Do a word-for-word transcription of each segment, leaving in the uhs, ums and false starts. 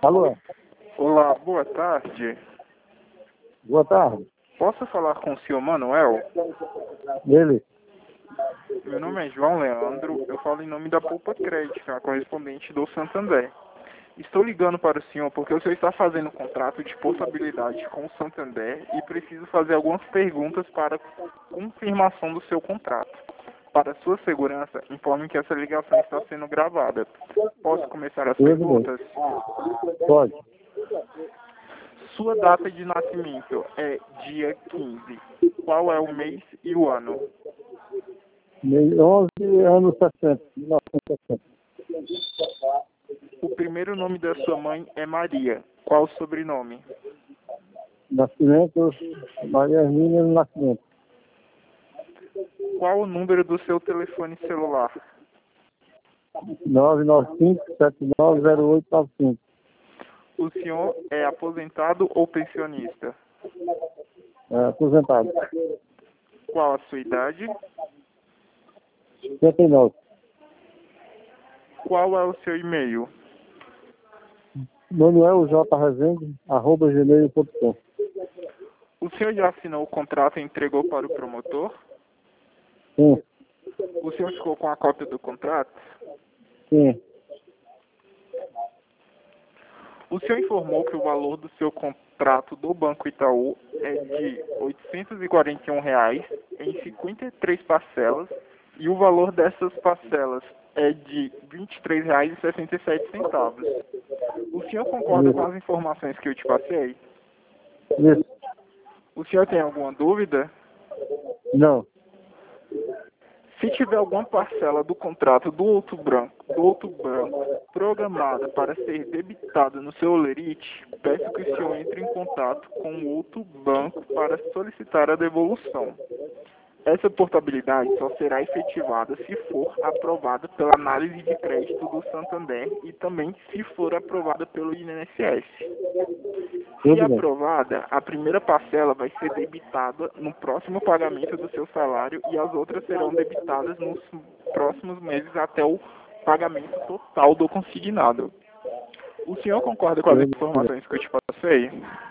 Alô, Olá, boa tarde. boa tarde. Posso falar com o senhor Manuel? Ele? Meu nome é João Leandro, eu falo em nome da Poupa Crédito, a correspondente do Santander. Estou ligando para o senhor porque o senhor está fazendo um contrato de portabilidade com o Santander e preciso fazer algumas perguntas para confirmação do seu contrato. Para sua segurança, informe que essa ligação está sendo gravada. Posso começar as Tudo bem. perguntas? Pode. Sua data de nascimento é dia quinze. Qual é o mês e o ano? Meio- onze anos sessenta, mil novecentos e sessenta. O primeiro nome da sua mãe é Maria. Qual o sobrenome? Nascimento, Maria Hermínia do Nascimento. Qual o número do seu telefone celular? nove nove cinco, sete nove zero oito nove cinco. O senhor é aposentado ou pensionista? É, aposentado. Qual a sua idade? cinquenta e nove. Qual é o seu e-mail? Manuel J. Rezende, arroba gmail ponto com. O senhor já assinou o contrato e entregou para o promotor? Sim, O senhor ficou com a cópia do contrato? sim. O senhor informou que o valor do seu contrato do Banco Itaú é de oitocentos e quarenta e um reais em cinquenta e três parcelas e o valor dessas parcelas é de vinte e três reais e sessenta e sete centavos. O senhor concorda com as informações que eu te passei? Isso. O senhor tem alguma dúvida? Não. Se tiver alguma parcela do contrato do outro banco, do outro banco programada para ser debitada no seu Olerite, peço que o senhor entre em contato com o outro banco para solicitar a devolução. Essa portabilidade só será efetivada se for aprovada pela análise de crédito do Santander e também se for aprovada pelo I N S S. Se Tudo bem. aprovada, a primeira parcela vai ser debitada no próximo pagamento do seu salário e as outras serão debitadas nos próximos meses até o pagamento total do consignado. O senhor concorda com as Tudo bem. informações que eu te passei?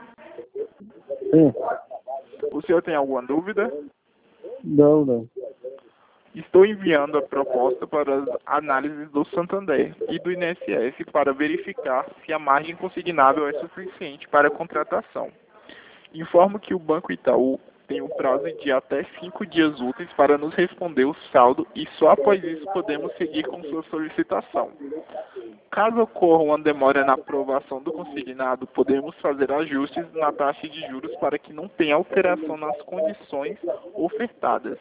Sim. O senhor tem alguma dúvida? Não, não. Estou enviando a proposta para as análises do Santander e do I N S S para verificar se a margem consignável é suficiente para a contratação. Informo que o Banco Itaú tem um prazo de até cinco dias úteis para nos responder o saldo e só após isso podemos seguir com sua solicitação. Caso ocorra uma demora na aprovação do consignado, podemos fazer ajustes na taxa de juros para que não tenha alteração nas condições ofertadas.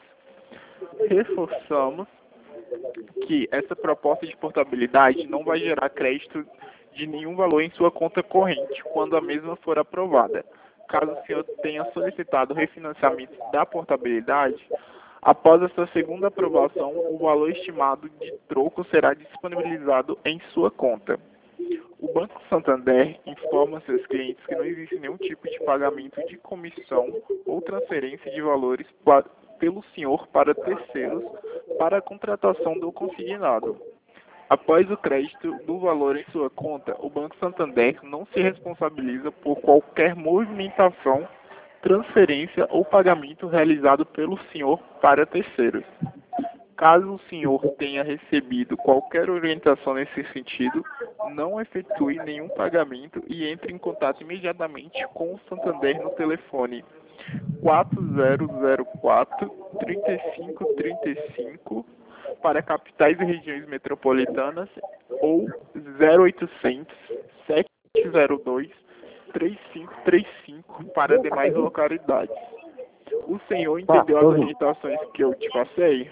Reforçamos que essa proposta de portabilidade não vai gerar crédito de nenhum valor em sua conta corrente quando a mesma for aprovada. Caso o senhor tenha solicitado o refinanciamento da portabilidade, após essa segunda aprovação, o valor estimado de troco será disponibilizado em sua conta. O Banco Santander informa seus clientes que não existe nenhum tipo de pagamento de comissão ou transferência de valores pa- pelo senhor para terceiros para a contratação do consignado. Após o crédito do valor em sua conta, o Banco Santander não se responsabiliza por qualquer movimentação, transferência ou pagamento realizado pelo senhor para terceiros. Caso o senhor tenha recebido qualquer orientação nesse sentido, não efetue nenhum pagamento e entre em contato imediatamente com o Santander no telefone quatro zero zero quatro, três cinco três cinco para capitais e regiões metropolitanas ou zero oitocentos, sete zero dois, três cinco três cinco para demais localidades. O senhor Tá, entendeu as tudo bem. orientações que eu te passei?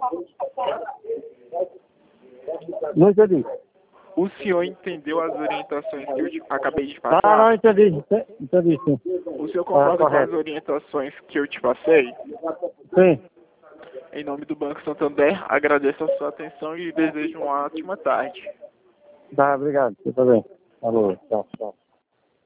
Não entendi. O senhor entendeu as orientações que eu te acabei de Ah, não, passar? entendi. Entendi, sim. O senhor Ah, concorda com as correto. orientações que eu te passei? Sim. Em nome do Banco Santander, agradeço a sua atenção e desejo uma ótima tarde. Tá, obrigado. Você também. Alô, tchau, tchau.